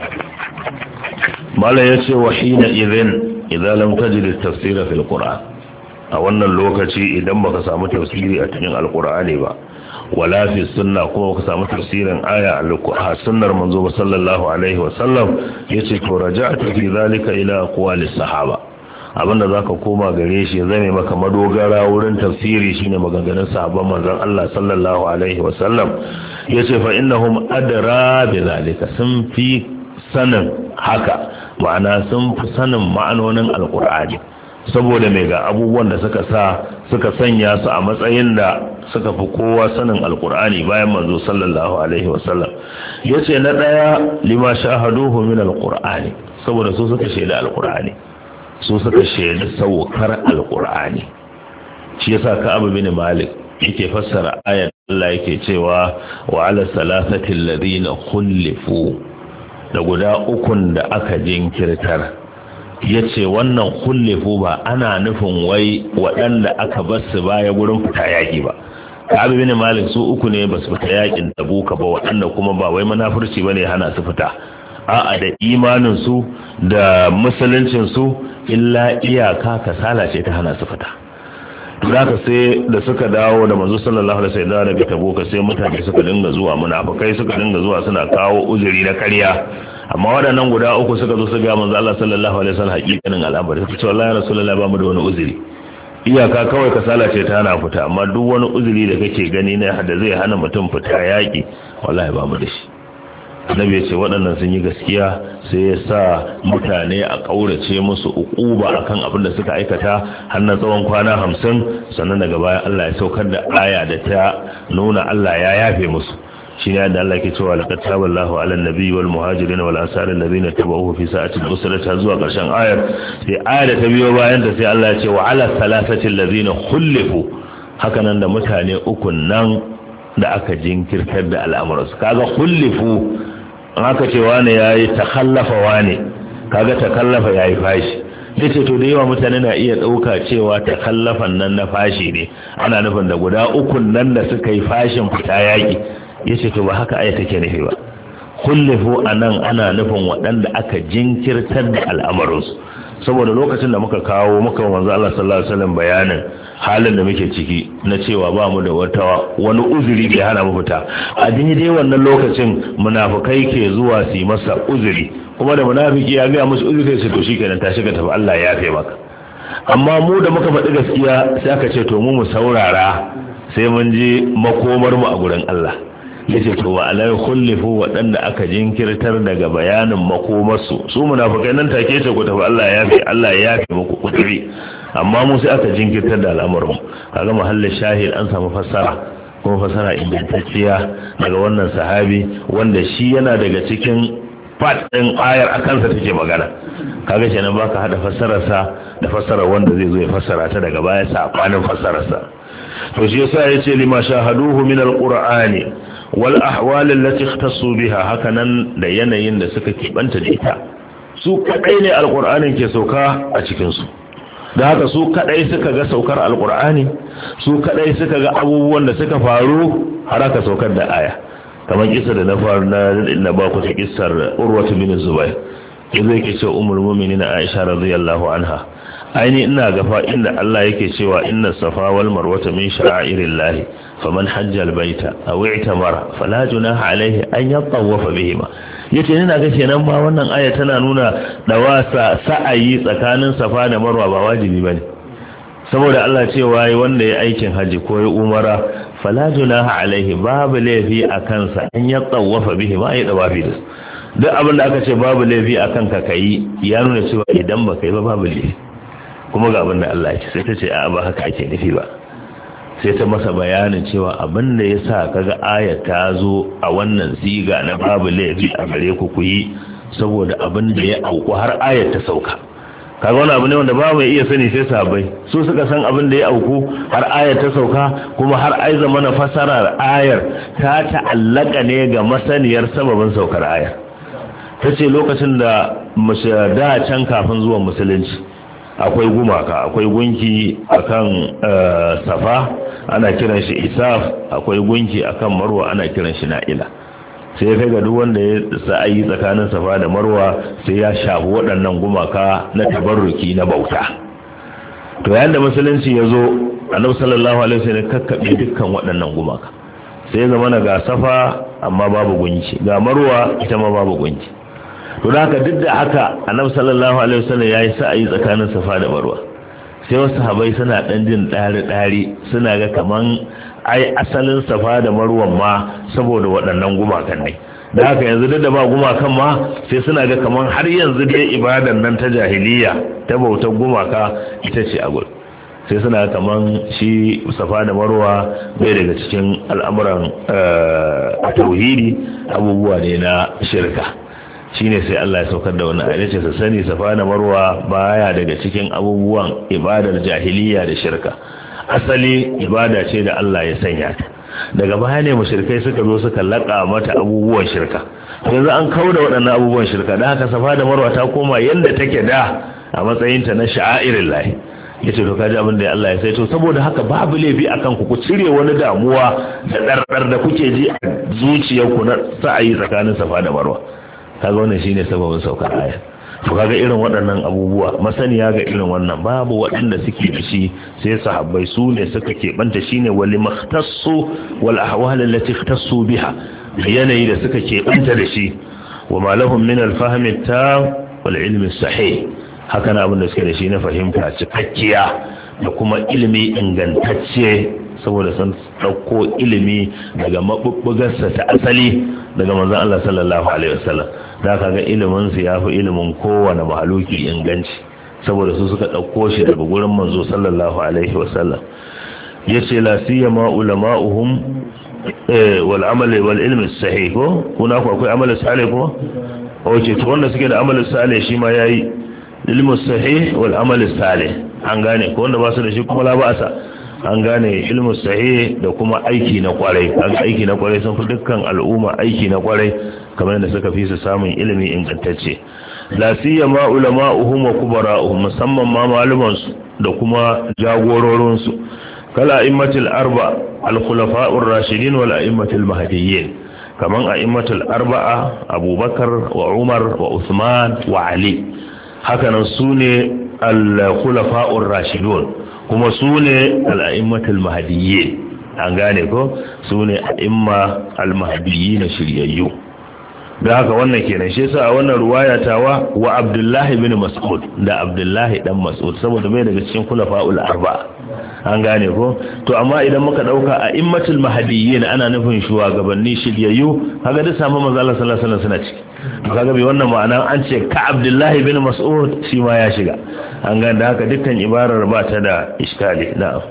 ما لا يسوى وحين إذن إذا لم تجد التفسير في القرآن أولا اللوكتي إذا ما كسامو تفسيري أتنين القرآن با ولا في السنة كما كسامو تفسيرا آية السنة المنظومة صلى الله عليه وسلم يسك ورجعت في ذلك إلى أقوال الصحابة. abinda zaka koma gare shi zame maka madogara wurin tafsiri shine maganganun sahabban manzon Allah sallallahu alaihi wasallam. yace fa innahum adra bi zalika, sun fi sanin haka, ma'ana sun fi sanin ma'anonin alqur'ani saboda mai ga abubuwan da suka sa suka sanya su a matsayin da suka fi kowa sanin alqur'ani bayan manzo sallallahu alaihi wasallam. yace na daya lima shahaduhu min alqur'ani, saboda su suka shaida alqur'ani, su suka shaida saukar alqur'ani. shi yasa Ka'ab bin Malik yake fassara ayat Allah yake cewa wa ala salasati alladhina khulifu, da guda ukun da aka jinkirtar. yace wannan khulifu ba ana nufin wai waɗanda aka basu baya gurin fita yaki ba. Ka'ab bin Malik su uku ne basu fita yakin Tabuka ba, waɗanda kuma ba wai munafurci bane hana su fita, a'a da imanin su da musuluncin su, illa iyaka kasala ce ta hana su fita. zaka sai da suka dawo da manzo sallallahu alaihi wasallam da Tabuka sai mutane suka dinga zuwa, munafikai suka dinga zuwa suna kawo uzuri na ƙarya. amma waɗannan guda uku suka zo su ga manzo Allah sallallahu alaihi wasallam hakikanin al'amari, suka ce wallahi rasulullahi ba mu da wani uzuri, iyaka kawai kasala ce ta hana fita, amma duk wani uzuri da kake gani ne da zai hana mutum fita yaki wallahi ba mu da shi. annabi ya ce waɗannan sun yi gaskiya sai ya sa mutane a ƙaurace musu uquba akan abin da suka aikata har na tsawon kwana hamsin, sannan daga baya Allah ya saukar da aya da ta nuna Allah ya yafe musu. shi ne da Allah ke cewa laqad taballahu ala nabi wal muhajirin wal ansar alladhina tabauhu fi sa'ati al-usrati zuwa ƙarshen ayar. Sai aya da ta biyo bayan ta sai Allah ya ce wa ala thalathati alladhina khulifu, hakanan da mutane uku nan da aka jinkirtar da al'amuransu. Kaga khulifu an aka ce wane yayi takhallafa wane, kaga takallafa yayi fashi. yace to da yawa mutane na iya dauka cewa takallafan nan na fashi ne, ana nufin da guda uku nan da suka yi fashin fita yaki. yace to ba haka aya take nufi ba. kullifu anan ana nufin waɗanda aka jinkirtar da al'amuransu, saboda lokacin da muka kawo muka manzo Allah sallallahu alaihi wasallam bayanin halin da muke ciki na cewa ba mu da wata wani uzuri da hana mu fita, a dai wannan lokacin munafikai ke zuwa su yi masa uzuri, kuma da munafiki ya ga musu uzuri sai to shikenan tashi ka tafi Allah ya yafe maka. Amma mu da muka faɗi gaskiya sai aka ce to mu mu saurara sai mun je makomar mu a gurin Allah. yace to wa alai khullifu waɗanda aka jinkirtar daga bayanin makomarsu, su munafikai nan take ce ku tafi Allah ya yafe Allah ya yafe muku kudiri, amma mu sai aka jinkirtar da al'amuran. Kaga mahallin shahid an samu fassara, kuma fassara ingantacciya daga wannan sahabi wanda shi yana daga cikin part din ayar akan sa take magana. Kaga kenan baka hada fassararsa da fassarar wanda zai zo ya fassara ta daga baya sabanin fassararsa. To shi yasa yace lima shahaduhu min alqur'ani wal ahwal allati ikhtassu biha, hakanan da yanayin da suka kibanta da ita. Su kadai ne alqur'anin ke sauka a cikin su, da haka su kadai suka ga saukar alqur'ani, su kadai suka ga abubuwan da suka faru har aka saukar da aya. Kamar kissa da na faru na na ba ku ta kissar Urwatu bin Zubair, yanzu yake ce ummul mu'minin Aisha radiyallahu anha, aini ina gafa inda Allah yake cewa inna safa wal marwata min sha'airillahi faman hajja albayta aw i'tamara fala junaha alayhi an yatawafa bihima. yace ina ga kenan ma wannan aya tana nuna dawasa sa'ayi tsakanin safa da marwa ba wajibi bane, saboda Allah cewa yi wanda ya aikin haji ko ya umara fala junaha alayhi babu laifi akan sa an yatawafa bihima ya dawafi da duk abin da aka ce babu laifi akan ka kai ya nuna cewa idan ba kai ba babu laifi. Kuma ga abin da Allah ya ce sai ta ce a ba haka ake nufi ba, sai ta masa bayanin cewa abin da ya sa kaga ayat ta zo a wannan siga na babu laifi a gare ku ku yi saboda abin da ya auku har ayat ta sauka. Kaga wani abu ne wanda ba mai iya sani sai sahabbai, su suka san abin da ya auku har ayat ta sauka, kuma har ai zamana fasarar ayar ta ta'allaka ne ga masaniyar sababin saukar ayar. Ta ce lokacin da da can kafin zuwan musulunci akwai gumaka, akwai gunki akan safa ana kiran shi isaf, akwai gunki akan marwa ana kiran shi na'ila. sai kai ga duk wanda ya sa'ayi tsakanin safa da marwa sai ya shafi waɗannan gumaka na tabarruki na bauta. To yayin da musulunci ya zo annabi sallallahu alaihi wasallam kakkabe dukkan waɗannan gumaka, sai zama na ga safa amma babu gunki, ga marwa ita ma babu gunki. To da haka duk da haka annabi sallallahu alaihi wasallam yayi sa'ayi tsakanin safa da marwa, sai wasu sahabbai suna dan jin dare dare, suna ga kaman ai asalin safa da marwan ma saboda waɗannan gumakan ne. Da haka yanzu duk da ba gumakan ma sai suna ga kaman har yanzu dai ibadan nan ta jahiliya ta bautar gumaka ita ce a gurin. Sai suna kaman shi safa da marwa bai daga cikin al'amuran tauhidi, abubuwa ne na shirka. Shine sai Allah ya saukar da wannan ayat ce su sani safa da marwa baya daga cikin abubuwan ibadar jahiliya da shirka. Asali ibada ce da Allah ya sanya ta. Daga baya ne mushrikai suka zo suka laka mata abubuwan shirka. Yanzu an kauda waɗannan abubuwan shirka, da haka safa da marwa ta koma yanda take da a matsayin ta na sha'airillah. Yace to kaji abin da Allah ya sai, to saboda haka babu laifi akan ku ku cire wani damuwa da dardar da kuke ji a zuciyarku na sa'ayi tsakanin safa da marwa. Kaga wannan shine sababin saukar aya. To kaga irin waɗannan abubuwa, masaniya ga irin wannan babu waɗanda suke da shi sai sahabbai, su ne suka keɓanta shine wali makhtassu wal ahwal allati ikhtassu biha, yanayi da suka keɓanta da shi. Wa ma lahum min al fahm at tam wal ilm as sahih, haka na abin da suke da shi na fahimta cikakkiya da kuma ilimi ingantacce saboda sun dauko ilimi daga mabubbugarsa ta asali daga manzon Allah sallallahu alaihi wasallam da kaga ilimin su yafi ilimin kowane mahaluki inganci saboda su suka dauko shi daga gurin manzo sallallahu alaihi wasallam yace la siyama ulama'uhum wal amali wal ilmi sahih ko kuna ku akwai amali salih kuma oke to wanda suke da amali salih shi ma yayi ilmu sahih wal amali salih an gane ko wanda ba su da shi kuma la ba'asa an gane ilmu sahih da kuma aiki na kwarai an aiki na kwarai sun fi dukkan al'umma aiki na kwarai kamar da suka fi su samun ilimi ingantacce la siyama ulama'uhum wa kubara'uhum musamman ma maluman su da kuma jagororin su kala a'immatul arba al-khulafa'ur rashidin wal a'immatul mahdiyyin kaman a'immatul arba'a Abubakar wa Umar wa Uthman wa Ali hakanan sune al-khulafa'ur rashidun kuma sune al-a'immatul mahdiyyin an gane ko sune a'imma al-mahdiyyin shiryayyu da haka wannan kenan shi yasa a wannan ruwaya tawa wa Abdullah ibn Mas'ud da Abdullah dan Mas'ud saboda bai daga cikin khulafa'ul arba'a an gane ko to amma idan muka dauka a immatul mahdiyyin ana nufin shugabanni shiryayyu kaga da samu manzo Allah sallallahu alaihi wasallam suna ciki kaga bai wannan ma'ana an ce ka Abdullah ibn Mas'ud shi ma ya shiga an gane da haka dukkan ibarar ba ta da iskali na'am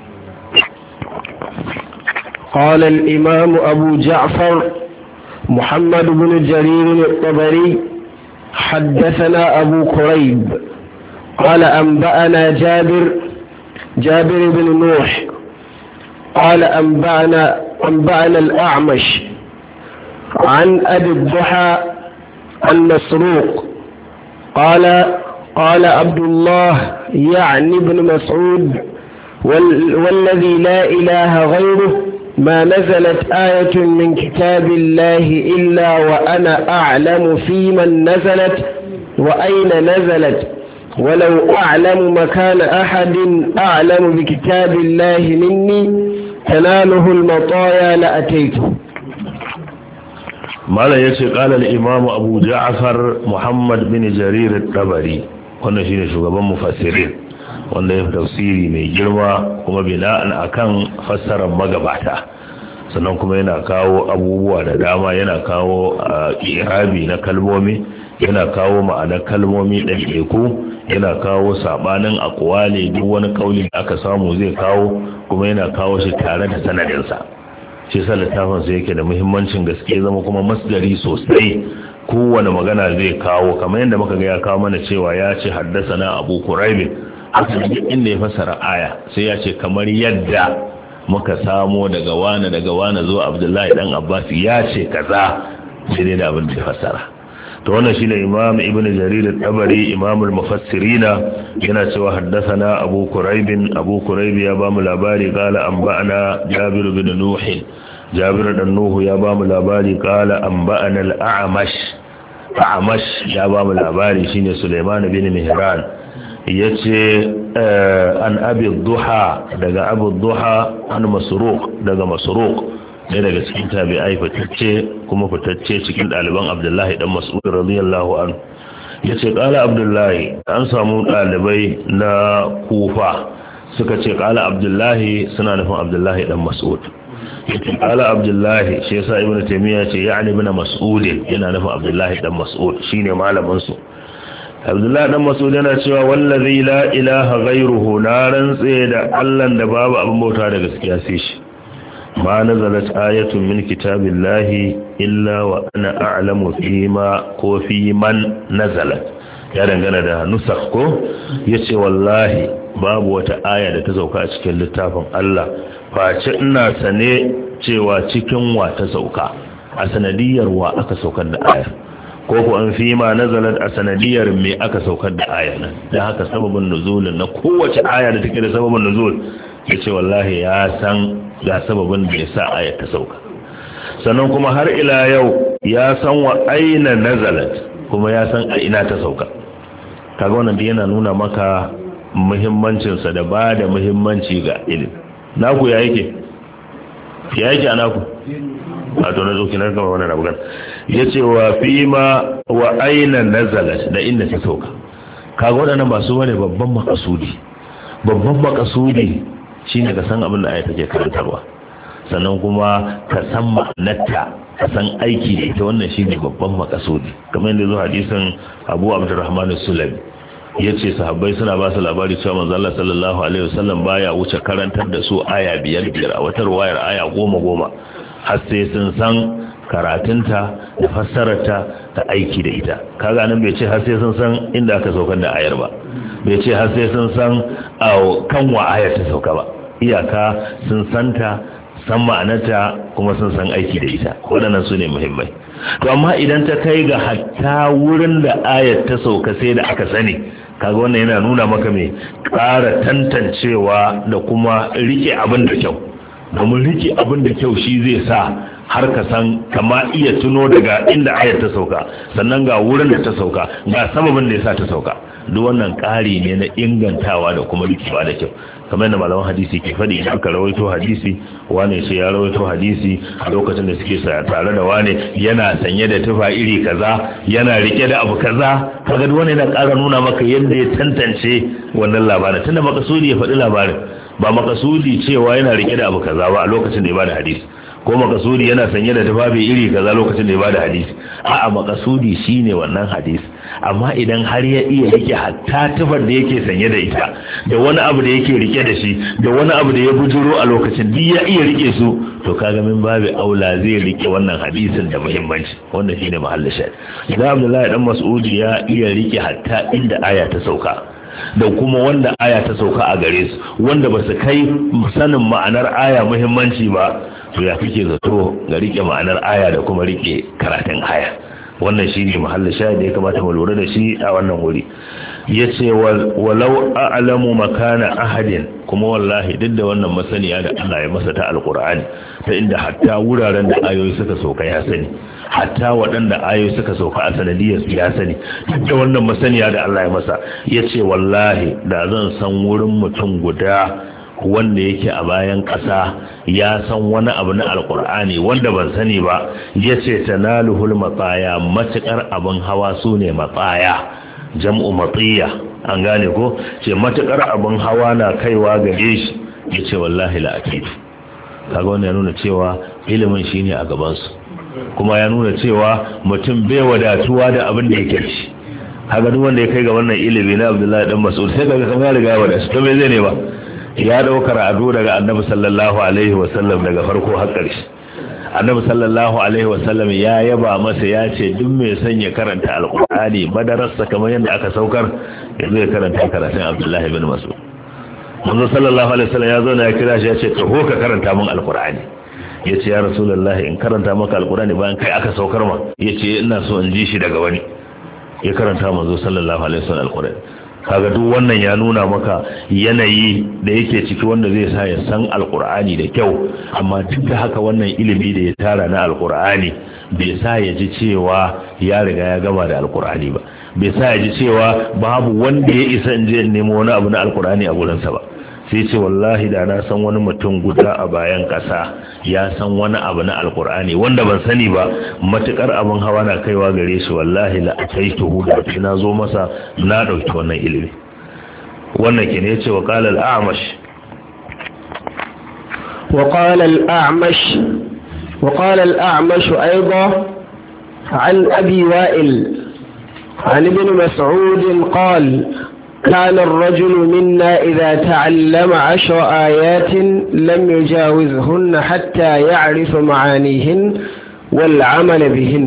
قال الإمام أبو جعفر محمد بن جرير الطبري حدثنا أبو كريب قال أنبأنا جابر جابر بن نوح قال أنبأنا أنبأنا الأعمش عن أبي الضحى المسروق قال قال عبد الله يعني ابن مسعود والذي لا إله غيره ما نزلت آية من كتاب الله إلا وأنا أعلم في من نزلت وأين نزلت ولو أعلم مكان أحد أعلم بكتاب الله مني تناله المطايا لأتيته ما لا يشي قال الإمام أبو جعفر محمد بن جرير الطبري wannan shine shugaban mufassirin wanda ya fi tafsiri mai girma kuma bina'an akan fassarar magabata sannan kuma yana kawo abubuwa da dama yana kawo irabi na kalmomi yana kawo ma'anar kalmomi ɗaiɗaiku yana kawo sabanin aqwali duk wani kauli da aka samu zai kawo kuma yana kawo shi tare da sanadinsa shi sa littafin sa yake da muhimmancin gaske zama kuma masdari sosai kowane magana zai kawo kamar yadda muka ga ya kawo mana cewa ya ce haddasana Abu Quraib haka inda ya fassara aya sai ya ce kamar yadda muka samo daga wani daga wani zuwa Abdullahi dan Abbas ya ce kaza sai dai da abin da ya fassara to wannan shine Imam Ibn Jarir al-Tabari Imam al-Mufassirin yana cewa haddathana Abu Quraib Abu Quraib ya ba mu labari qala anba'ana Jabir bin Nuh Jabir dan Nuh ya ba mu labari qala anba'ana al-A'mash A'mash ya ba mu labari shine Sulaiman bin Mihran yace an Abi Duha daga Abu Duha an Masruq daga Masruq ne daga cikin tabi'ai fitacce kuma fitacce cikin ɗaliban Abdullahi dan Mas'ud radiyallahu anhu yace qala Abdullahi an samu ɗalibai na Kufa suka ce qala Abdullahi suna nufin Abdullahi dan Mas'ud yace qala Abdullahi shi yasa Ibn Taymiyyah ce ya'ni ibn Mas'ud yana nufin Abdullahi dan Mas'ud shine malamin su Abdullahi dan Mas'ud yana cewa wallazi la ilaha ghayruhu na rantse da Allah da babu abin bauta da gaskiya sai shi ma nazalat ayatun min kitabillahi illa wa ana a'lamu fima ko fi man nazalat ya dangana da nusakh ko yace wallahi babu wata aya da ta sauka a cikin littafin Allah face ina sane cewa cikin wa ta sauka a sanadiyar wa aka saukar da aya ko ko an fi ma nazalat a sanadiyar me aka saukar da aya nan dan haka sababin nuzulin na kowace aya da take da sababin nuzul yace wallahi ya san ga sababin da yasa aya ta sauka sannan kuma har ila yau ya san wa aina nazalat kuma ya san a ina ta sauka kaga wannan da yana nuna maka muhimmancin sa da bada muhimmanci ga ilimi naku ya yake ya yake anaku a to na zo kina ga wannan abugan yace wa fima wa aina nazalat da inda ta sauka kaga wadannan ba su bane babban makasudi babban makasudi shine ka san abin da aya take karantarwa, sannan kuma ka san ma'anarta, ka san aiki da ita. Wannan shine babban makasudi, kamar yadda zo hadisin Abu Abdurrahman as-Sulami yace sahabbai suna ba su labari cewa manzo Allah sallallahu alaihi wasallam baya wuce karantar da su aya biyar biyar a wata riwayar aya goma goma har sai sun san karatunta da fassararta da aiki da ita. Kaga nan bai ce har sai sun san inda aka saukar da ayar ba, bai ce har sai sun san kan wa ayar ta sauka ba, iyaka sun santa, san ma'anarta, kuma sun san aiki da ita. Waɗannan su ne muhimmai. To amma idan ta kai ga hatta wurin da ayar ta sauka sai da aka sani, kaga wannan yana nuna maka mai ƙara tantancewa da kuma rike abin da kyau. Domin rike abin da kyau shi zai sa har ka san kama iya tuno daga inda ayar ta sauka, sannan ga wurin da ta sauka, ga sababin da ya sa ta sauka. Duk wannan ƙari ne na ingantawa da kuma rikewa da kyau. Kamar yadda malaman hadisi ke faɗi, idan aka rawaito hadisi, wane ce ya rawaito hadisi a lokacin da suke tare da wane yana sanye da tufa iri kaza, yana rike da abu kaza, kaga duk wannan yana ƙara nuna maka yadda ya tantance wannan labarin. Tunda makasudi ya faɗi labarin, ba makasudi cewa yana rike da abu kaza ba a lokacin da ya bada hadisi, ko makasudi yana sanye da tufafi iri kaza lokacin da ya bada hadisi. A'a, makasudi shine wannan hadisi. Amma idan har ya iya rike hatta tufar da yake sanye da ita, da wani abu da yake rike da shi, da wani abu da ya bujuro a lokacin, duk ya iya rike su, to kaga min babu aula zai rike wannan hadisin da muhimmanci. Wannan shine mahallin shahid. Idan Abdullahi dan Mas'ud ya iya rike hatta inda aya ta sauka, da kuma wanda aya ta sauka a gare su, wanda ba su kai sanin ma'anar aya muhimmanci ba, to ya kike zato ga rike ma'anar aya da kuma rike karatun aya. Wannan shi ne mahallin shahid da ya kamata mu lura da shi a wannan wuri. Yace walau a'lamu makana ahadin, kuma wallahi duk da wannan masaniya da Allah ya masa ta alqur'ani, ta inda hatta wuraren da ayoyi suka sauka ya sani, hatta waɗanda ayoyi suka sauka a sanadiyar su ya sani, duk da wannan masaniya da Allah ya masa, yace wallahi da zan san wurin mutum guda wanda yake a bayan ƙasa ya san wani abu na alkur'ani wanda ban sani ba, ya ce tanaluhul matsaya, matuƙar abin hawa su ne matsaya, jam'u matsiya, an gane ko, ce matuƙar abin hawa na kaiwa gare shi, ya ce wallahi la'akidu. Kaga wannan ya nuna cewa ilimin shi ne a gabansu, kuma ya nuna cewa mutum bai wadatuwa da abin da yake shi. Haka duk wanda ya kai ga wannan ilimi na Abdullahi dan Mas'ud sai kaga kamar ya riga ya wadatu, to me zai ne ba? Ya daukar ado daga annabi sallallahu alaihi wasallam daga farko har ƙarshe. Annabi sallallahu alaihi wasallam ya yaba masa, ya ce duk mai son ya karanta alqur'ani madarasa kamar yadda aka saukar, yanzu ya karanta karatun Abdullahi ibn Mas'ud. Manzo sallallahu alaihi wasallam ya zo na ya kira shi, ya ce to ka karanta min alqur'ani. Ya ce ya rasulullahi in karanta maka alqur'ani bayan kai aka saukar ma? Ya ce ina so in ji shi daga wani. Ya karanta manzo sallallahu alaihi wasallam alqur'ani. Kaga duk wannan ya nuna maka yanayi da yake ciki wanda zai sa ya san alkur'ani da kyau, amma duk da haka wannan ilimi da ya tara na alkur'ani bai sa ya ji cewa ya riga ya gama da alkur'ani ba, bai sa ya ji cewa babu wanda ya isa in je in nemo wani abu na alkur'ani a gurinsa ba. Sai ce wallahi da na san wani mutum guda a bayan ƙasa ya san wani abu na alkur'ani wanda ban sani ba, matukar abin hawa na kaiwa gare shi, wallahi la ataituhu, da na zo masa na dauki wannan ilimi. Wannan ke ne yace wa qala al-a'mash wa qala al-a'mash wa qala al-a'mash aidan an abi wa'il an ibn mas'ud qala كان الرجل منا إذا تعلم عشر آيات لم يجاوزهن حتى يعرف معانيهن والعمل بهن.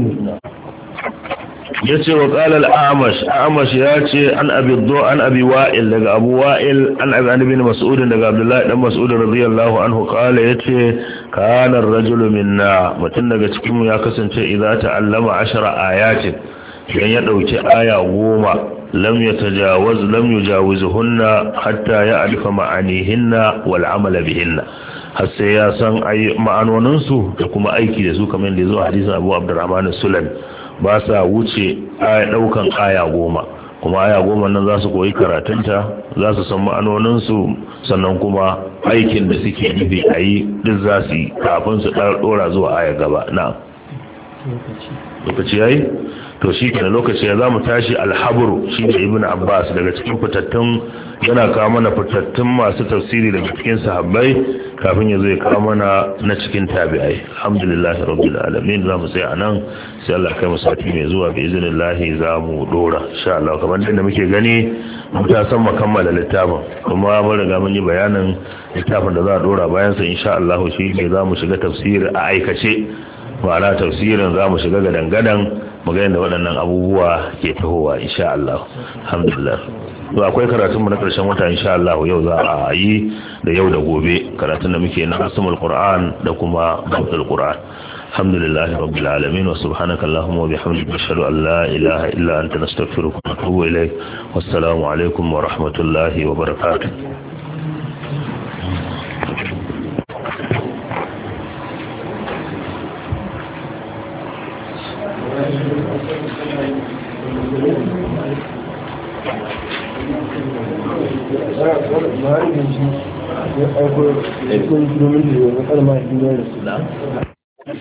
yace wa qala al-a'mash a'mash yace an abi dhu an abi wa'il daga abu wa'il an abi ibn mas'ud daga abdullahi dan mas'ud radiyallahu anhu qala yace kana ar-rajulu minna, mutun daga cikin mu ya kasance idza ta'allama ashara ayatin, idan ya dauki aya goma, lam yatajawaz lam yujawizuhunna hatta ya'rifa ma'anihinna wal amala bihinna, har sai ya san ai ma'anonin su da kuma aiki da su, kamar da zuwa hadisin Abu Abdurrahman as-Sulami, ba sa wuce aya daukan aya goma, kuma aya goma nan za su koyi karatunta, za su san ma'anonin su, sannan kuma aikin da suke nufi ayi duk za su yi kafin su dora zuwa aya gaba. na'am lokaci yayi to shi kenan lokaci ya zamu tashi alhabru shi da ibnu abbas daga cikin fitattun yana kawo mana fitattun masu tafsiri daga cikin sahabbai kafin ya zo ya kawo mana na cikin tabi'ai. Alhamdulillahi rabbil alamin. Zamu sai anan sai Allah kai mu sati mai zuwa bi iznillahi zamu dora insha Allah. Kamar da muke gani mun ta san makammala littafin kuma mun riga mun yi bayanin littafin da za a dora bayan sa insha Allah shi ne zamu shiga tafsiri a aikace. Ma'ana tafsirin zamu shiga gadan-gadan mu ga yadda waɗannan abubuwa ke tahowa insha Allah. Alhamdulillah. To akwai karatun mu na karshen wata insha Allah yau za a yi da yau da gobe karatun da muke na asmul Qur'an da kuma babul Qur'an. Alhamdulillahi rabbil alamin wa subhanaka allahumma wa bihamdika ashhadu an la ilaha illa anta nastaghfiruka wa atubu ilayk. Wassalamu alaikum wa rahmatullahi wa barakatuh.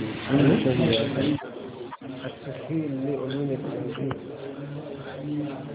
التسهيل لعلوم التنزيل